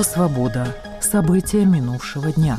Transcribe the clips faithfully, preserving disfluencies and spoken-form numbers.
Радио «Свобода». События минувшего дня.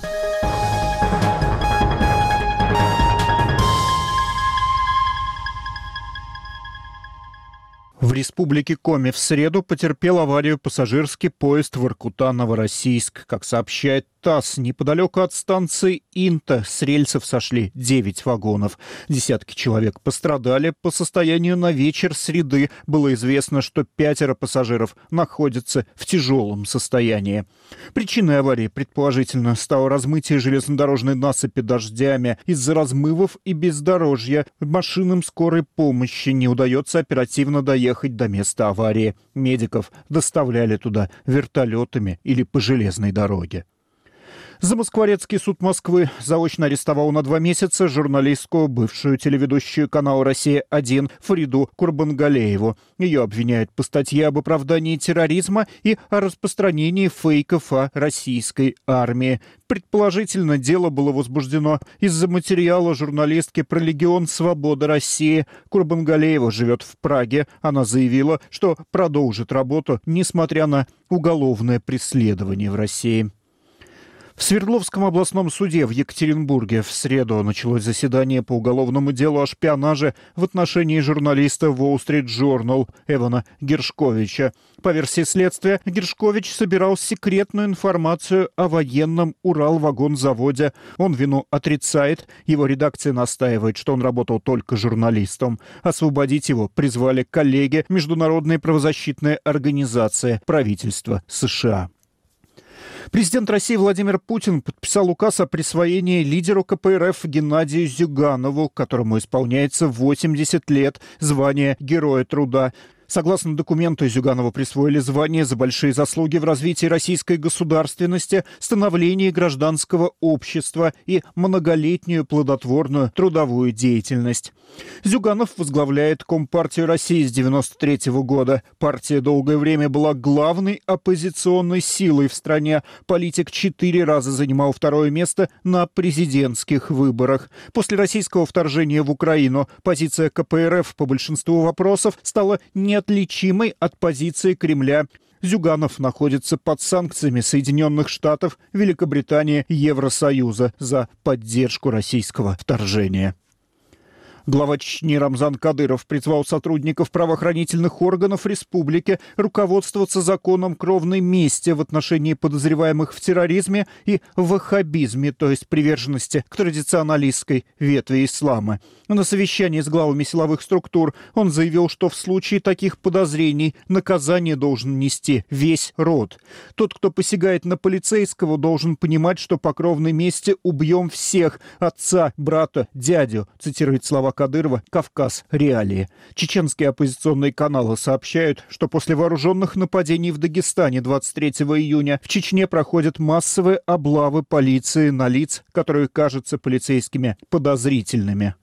В республике Коми в среду потерпел аварию пассажирский поезд Воркута-Новороссийск. Как сообщает ТАСС, неподалеку от станции Инта с рельсов сошли девять вагонов. Десятки человек пострадали. По состоянию на вечер среды было известно, что пятеро пассажиров находятся в тяжелом состоянии. Причиной аварии, предположительно, стало размытие железнодорожной насыпи дождями. Из-за размывов и бездорожья машинам скорой помощи не удается оперативно доехать до места аварии. Медиков доставляли туда вертолетами или по железной дороге. Замоскворецкий суд Москвы заочно арестовал на два месяца журналистку, бывшую телеведущую канала «Россия-один» Фариду Курбангалееву. Ее обвиняют по статье об оправдании терроризма и о распространении фейков о российской армии. Предположительно, дело было возбуждено из-за материала журналистки про Легион Свободы России. Курбангалеева живет в Праге. Она заявила, что продолжит работу, несмотря на уголовное преследование в России. В Свердловском областном суде в Екатеринбурге в среду началось заседание по уголовному делу о шпионаже в отношении журналиста Wall Street Journal Эвана Гершковича. По версии следствия, Гершкович собирал секретную информацию о военном Уралвагонзаводе. Он вину отрицает. Его редакция настаивает, что он работал только журналистом. Освободить его призвали коллеги Международной правозащитной организации правительства США. Президент России Владимир Путин подписал указ о присвоении лидеру ка пэ эр эф Геннадию Зюганову, которому исполняется восемьдесят лет, звания Героя труда. Согласно документу, Зюганову присвоили звание за большие заслуги в развитии российской государственности, становлении гражданского общества и многолетнюю плодотворную трудовую деятельность. Зюганов возглавляет Компартию России с девяносто третьего года. Партия долгое время была главной оппозиционной силой в стране. Политик четыре раза занимал второе место на президентских выборах. После российского вторжения в Украину позиция ка пэ эр эф по большинству вопросов стала неотличимой от позиции Кремля. Зюганов находится под санкциями Соединенных Штатов, Великобритании и Евросоюза за поддержку российского вторжения. Глава Чечни Рамзан Кадыров призвал сотрудников правоохранительных органов республики руководствоваться законом кровной мести в отношении подозреваемых в терроризме и ваххабизме, то есть приверженности к традиционалистской ветви ислама. На совещании с главами силовых структур он заявил, что в случае таких подозрений наказание должен нести весь род. Тот, кто посягает на полицейского, должен понимать, что по кровной мести убьем всех – отца, брата, дядю, цитирует слова Кадырова «Кавказ. Реалии». Чеченские оппозиционные каналы сообщают, что после вооруженных нападений в Дагестане двадцать третьего июня в Чечне проходят массовые облавы полиции на лиц, которые кажутся полицейскими подозрительными.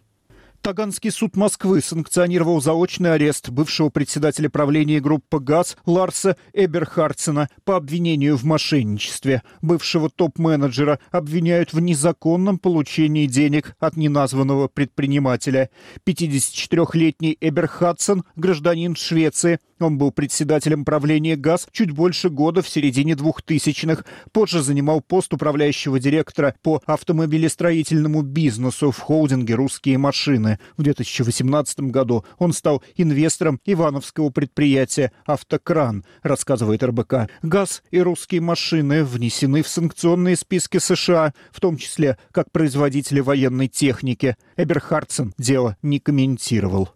Таганский суд Москвы санкционировал заочный арест бывшего председателя правления группы ГАЗ Ларса Эберхардсена по обвинению в мошенничестве. Бывшего топ-менеджера обвиняют в незаконном получении денег от неназванного предпринимателя. пятидесятичетырёхлетний Эберхардсен – гражданин Швеции. Он был председателем правления ГАЗ чуть больше года в середине двухтысячных. Позже занимал пост управляющего директора по автомобилестроительному бизнесу в холдинге «Русские машины». В две тысячи восемнадцатом году он стал инвестором ивановского предприятия «Автокран», рассказывает эр бэ ка. ГАЗ и «Русские машины» внесены в санкционные списки США, в том числе как производители военной техники. Эберхардсен дело не комментировал.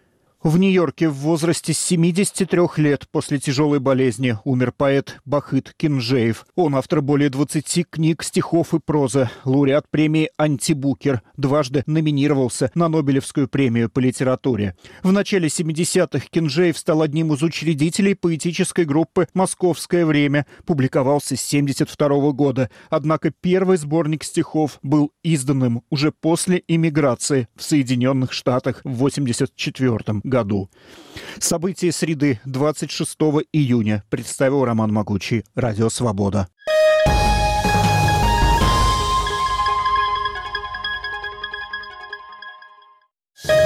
В Нью-Йорке в возрасте семидесяти трёх лет после тяжелой болезни умер поэт Бахыт Кинжеев. Он автор более двадцати книг, стихов и прозы, лауреат премии «Антибукер», дважды номинировался на Нобелевскую премию по литературе. В начале семидесятых Кинжеев стал одним из учредителей поэтической группы «Московское время», публиковался с семьдесят второго года. Однако первый сборник стихов был изданным уже после эмиграции в Соединенных Штатах в восемьдесят четвёртом году. События среды двадцать шестого июня представил Роман Могучий. Радио «Свобода».